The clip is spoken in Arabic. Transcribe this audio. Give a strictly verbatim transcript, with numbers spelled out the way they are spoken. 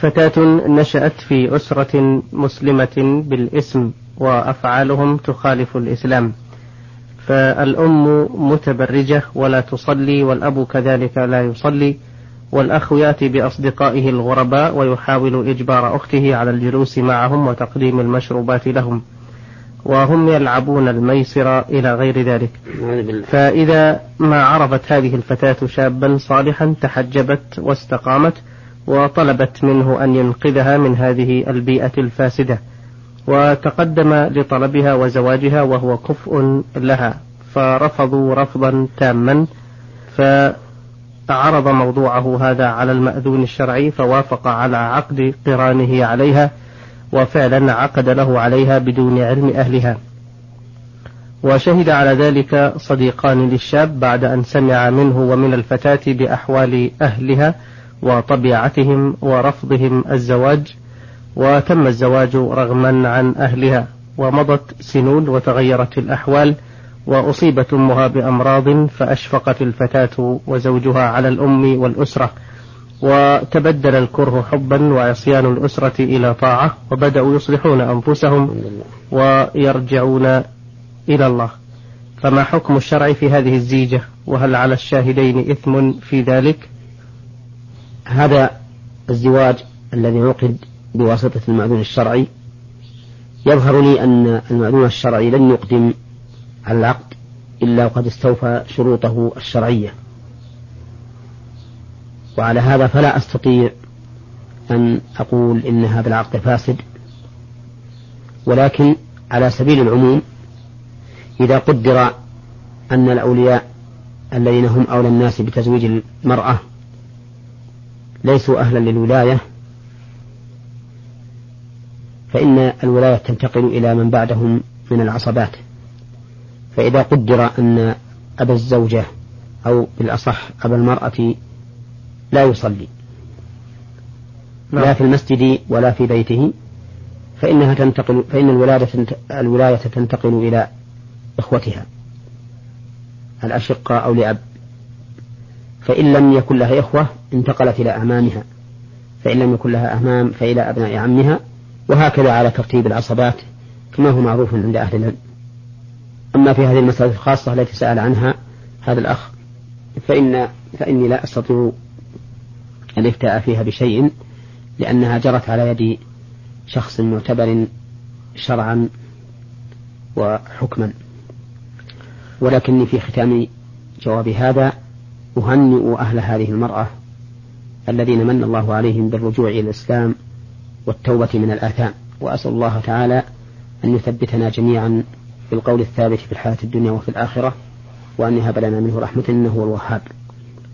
فتاة نشأت في أسرة مسلمة بالاسم وأفعالهم تخالف الإسلام، فالأم متبرجة ولا تصلي، والأب كذلك لا يصلي، والأخ يأتي بأصدقائه الغرباء ويحاول إجبار أخته على الجلوس معهم وتقديم المشروبات لهم، وهم يلعبون الميسر إلى غير ذلك. فإذا ما عرفت هذه الفتاة شابا صالحا تحجبت واستقامت وطلبت منه أن ينقذها من هذه البيئة الفاسدة، وتقدم لطلبها وزواجها وهو كفء لها، فرفضوا رفضا تاما، فعرض موضوعه هذا على المأذون الشرعي فوافق على عقد قرانه عليها، وفعلا عقد له عليها بدون علم أهلها. وشهد على ذلك صديقان للشاب بعد أن سمع منه ومن الفتاة بأحوال أهلها وطبيعتهم ورفضهم الزواج، وتم الزواج رغما عن أهلها. ومضت سنون وتغيرت الأحوال، وأصيبت أمها بأمراض، فأشفقت الفتاة وزوجها على الأم والأسرة، وتبدل الكره حبا وعصيان الأسرة إلى طاعة، وبدأوا يصلحون أنفسهم ويرجعون إلى الله. فما حكم الشرع في هذه الزيجة، وهل على الشاهدين إثم في ذلك؟ هذا الزواج الذي عقد بواسطة المأذون الشرعي يظهر لي أن المأذون الشرعي لن يقدم على العقد إلا وقد استوفى شروطه الشرعية، وعلى هذا فلا أستطيع أن أقول إن هذا العقد فاسد، ولكن على سبيل العموم إذا قدر أن الأولياء الذين هم أولى الناس بتزويج المرأة ليسوا أهلا للولاية، فإن الولاية تنتقل إلى من بعدهم من العصبات. فإذا قدر أن أبا الزوجة أو بالأصح أبا المرأة لا يصلي لا في المسجد ولا في بيته، فإنها تنتقل فإن الولاية تنتقل إلى إخوتها الأشقاء أو لأب، فإن لم يكن لها إخوة انتقلت إلى أعمامها، فإن لم يكن لها أعمام فإلى أبناء عمها، وهكذا على ترتيب العصبات كما هو معروف عند أهل العلم. أما في هذه المسألة الخاصة التي سأل عنها هذا الأخ فإن فإني لا أستطيع الافتاء فيها بشيء، لأنها جرت على يد شخص معتبر شرعا وحكما. ولكني في ختام جواب هذا أهنئ أهل هذه المرأة الذين من الله عليهم بالرجوع إلى الإسلام والتوبة من الآثام، وأسأل الله تعالى أن يثبتنا جميعا بالقول الثابت في الحياة الدنيا وفي الآخرة، وأن يهب لنا منه رحمة إنه هو الوهاب.